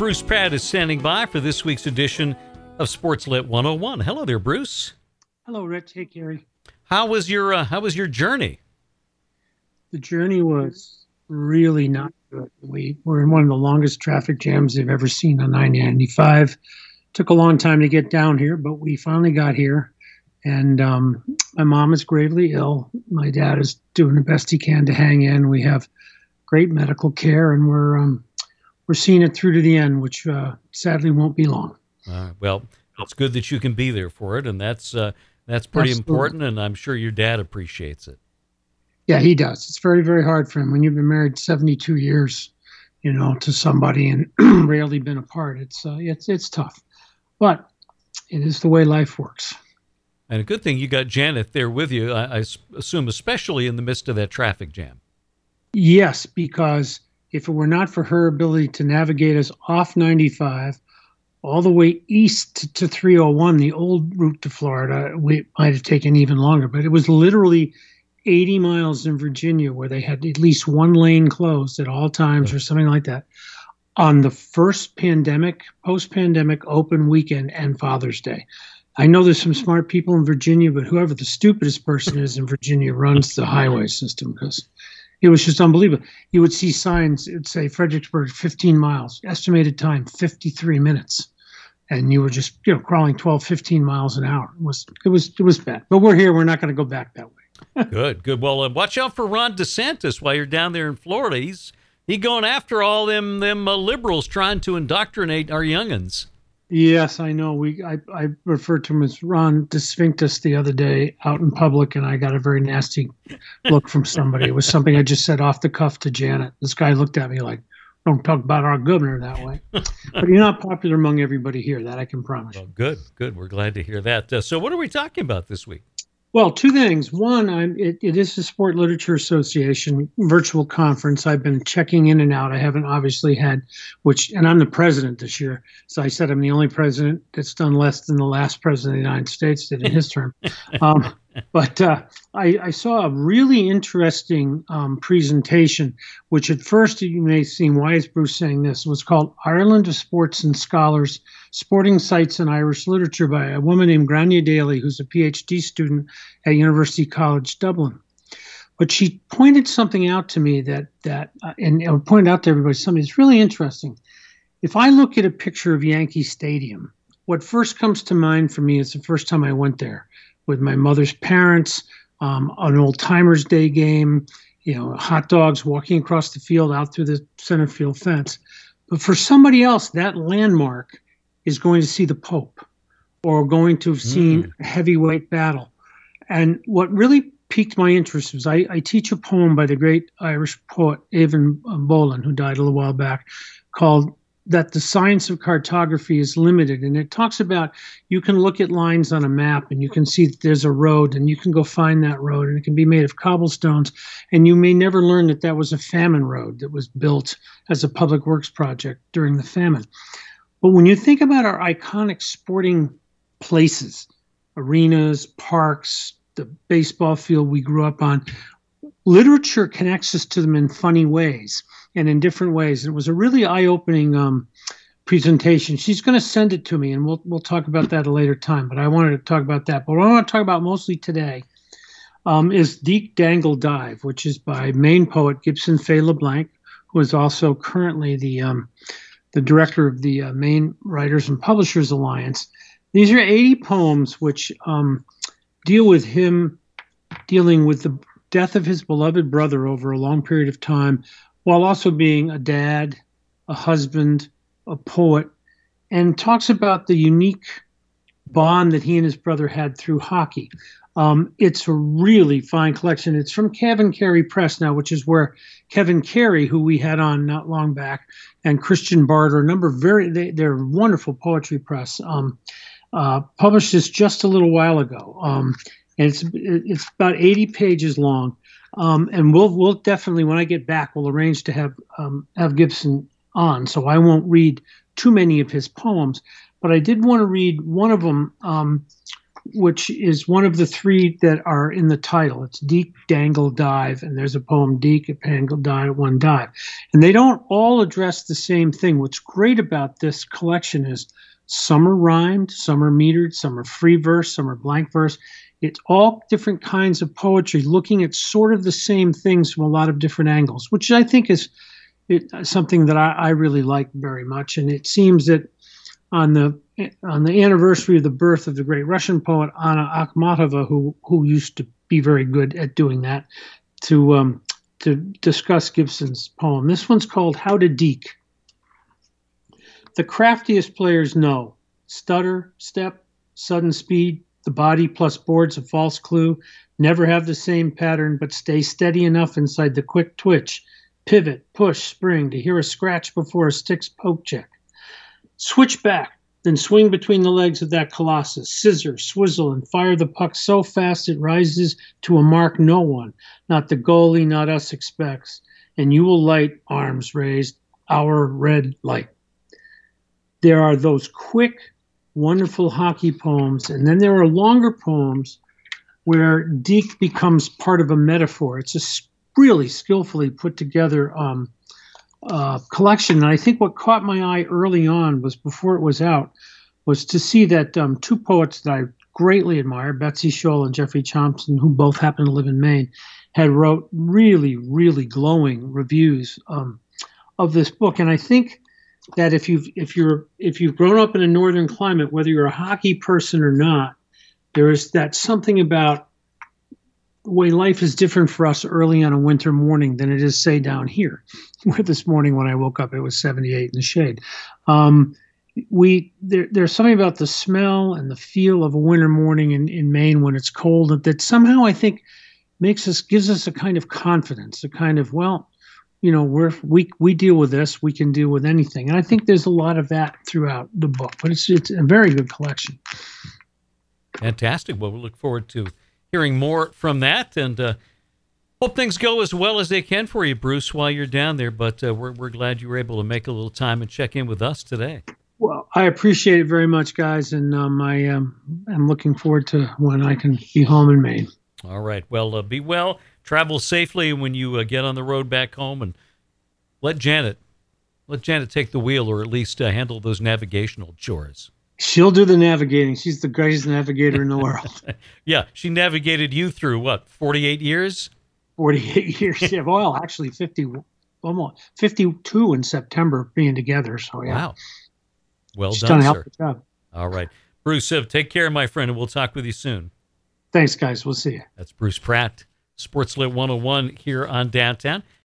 Bruce Pratt is standing by for this week's edition of Sportslit 101. Hello there, Bruce. Hello, Rich. Hey, Gary. How was your journey? The journey was really not good. We were in one of the longest traffic jams they've ever seen on 95. Took a long time to get down here, but we finally got here. And my mom is gravely ill. My dad is doing the best he can to hang in. We have great medical care, and we're seeing it through to the end, which sadly won't be long. Well, it's good that you can be there for it, and that's pretty Absolutely. important, and I'm sure your dad appreciates it. Yeah, he does. It's very, very hard for him when you've been married 72 years, to somebody and rarely been apart. It's tough, but it is the way life works. And a good thing you got Janet there with you, I assume, especially in the midst of that traffic jam. Yes, because if it were not for her ability to navigate us off 95 all the way east to 301, the old route to Florida, we might have taken even longer. But it was literally 80 miles in Virginia where they had at least one lane closed at all times or something like that on the first post-pandemic open weekend and Father's Day. I know there's some smart people in Virginia, but whoever the stupidest person is in Virginia runs the highway system, because it was just unbelievable. You would see signs, it would say Fredericksburg, 15 miles, estimated time, 53 minutes. And you were just, crawling 12, 15 miles an hour. It was bad. But we're here. We're not going to go back that way. Good. Well, watch out for Ron DeSantis while you're down there in Florida. He's going after all them liberals trying to indoctrinate our youngins. Yes, I know. I referred to him as Ron DeSphinctus the other day out in public, and I got a very nasty look from somebody. It was something I just said off the cuff to Janet. This guy looked at me like, "Don't talk about our governor that way." But you're not popular among everybody here, that I can promise. Well, good. We're glad to hear that. So what are we talking about this week? Well, two things. One, it is the Sport Literature Association virtual conference. I've been checking in and out. I haven't obviously had, and I'm the president this year. So I said I'm the only president that's done less than the last president of the United States did in his term. But I saw a really interesting presentation, which at first you may seem, why is Bruce saying this? It was called Ireland of Sports and Scholars, Sporting Sites in Irish Literature by a woman named Grania Daly, who's a PhD student at University College Dublin. But she pointed something out to me and I would point out to everybody something that's really interesting. If I look at a picture of Yankee Stadium, what first comes to mind for me is the first time I went there with my mother's parents, an old timers day game, hot dogs walking across the field out through the center field fence. But for somebody else, that landmark is going to see the Pope or going to have seen a heavyweight battle. And what really piqued my interest was I teach a poem by the great Irish poet Evan Boland, who died a little while back, called That the Science of Cartography is Limited. And it talks about you can look at lines on a map and you can see that there's a road and you can go find that road and it can be made of cobblestones. And you may never learn that that was a famine road that was built as a public works project during the famine. But when you think about our iconic sporting places, arenas, parks, the baseball field we grew up on, literature connects us to them in funny ways and in different ways. It was a really eye-opening presentation. She's going to send it to me, and we'll talk about that at a later time. But I wanted to talk about that. But what I want to talk about mostly today is Deek Dangle Dive, which is by Maine poet Gibson Fay LeBlanc, who is also currently the director of the Maine Writers and Publishers Alliance. These are 80 poems which deal with him dealing with the death of his beloved brother over a long period of time, while also being a dad, a husband, a poet, and talks about the unique bond that he and his brother had through hockey. It's a really fine collection. It's from Kevin Carey Press now, which is where Kevin Carey, who we had on not long back, and Christian Barter, a number of they're wonderful poetry press, published this just a little while ago. And it's about 80 pages long. And we'll definitely, when I get back, we'll arrange to have Gibson on. So I won't read too many of his poems, but I did want to read one of them, which is one of the three that are in the title. It's Deke, Dangle, Dive, and there's a poem, Deke, Dangle, Dive, One Dive. And they don't all address the same thing. What's great about this collection is some are rhymed, some are metered, some are free verse, some are blank verse. It's all different kinds of poetry looking at sort of the same things from a lot of different angles, which I think is something that I really like very much. And it seems that on the anniversary of the birth of the great Russian poet Anna Akhmatova, who used to be very good at doing that, to discuss Gibson's poem. This one's called How to Deke. The craftiest players know stutter, step, sudden speed, the body plus board's a false clue, never have the same pattern, but stay steady enough inside the quick twitch, pivot, push, spring to hear a scratch before a stick's poke check. Switch back, then swing between the legs of that colossus, scissor, swizzle, and fire the puck so fast it rises to a mark no one, not the goalie, not us expects, and you will light, arms raised, our red light. There are those quick, wonderful hockey poems, and then there are longer poems where Deke becomes part of a metaphor. It's a really skillfully put together collection. And I think what caught my eye early on was, before it was out, was to see that two poets that I greatly admire, Betsy Scholl and Jeffrey Thompson, who both happen to live in Maine, had wrote really, really glowing reviews of this book. And I think that if you've grown up in a northern climate, whether you're a hockey person or not, there is that something about the way life is different for us early on a winter morning than it is, say, down here, where this morning when I woke up, it was 78 in the shade. There's something about the smell and the feel of a winter morning in Maine when it's cold that somehow I think gives us a kind of confidence, a kind of, well, we deal with this, we can deal with anything. And I think there's a lot of that throughout the book, but it's a very good collection. Fantastic. Well, we look forward to hearing more from that, and hope things go as well as they can for you, Bruce, while you're down there. But we're glad you were able to make a little time and check in with us today. Well, I appreciate it very much, guys, and I am looking forward to when I can be home in Maine. All right. Well, be well. Travel safely when you get on the road back home, and let Janet take the wheel, or at least handle those navigational chores. She'll do the navigating. She's the greatest navigator in the world. Yeah, she navigated you through, what, 48 years? 48 years. Yeah, well, actually 50, almost 52 in September being together. So, yeah. Wow. Well She's done, done a sir. job. All right. Bruce, take care, my friend, and we'll talk with you soon. Thanks, guys. We'll see you. That's Bruce Pratt, Sportslit 101 here on Downtown.